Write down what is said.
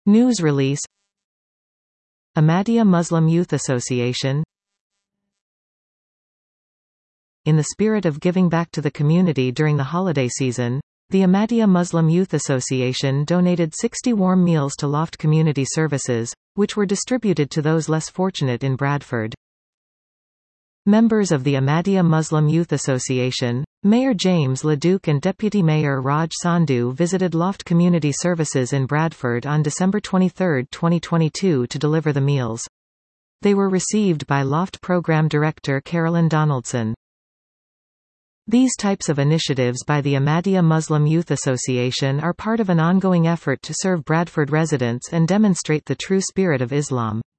News release. Ahmadiyya Muslim Youth Association. In the spirit of giving back to the community during the holiday season, the Ahmadiyya Muslim Youth Association donated 60 warm meals to Loft Community Services, which were distributed to those less fortunate in Bradford. Members of the Ahmadiyya Muslim Youth Association, Mayor James LeDuc and Deputy Mayor Raj Sandhu visited Loft Community Services in Bradford on December 23, 2022 to deliver the meals. They were received by Loft Program Director Carolyn Donaldson. These types of initiatives by the Ahmadiyya Muslim Youth Association are part of an ongoing effort to serve Bradford residents and demonstrate the true spirit of Islam.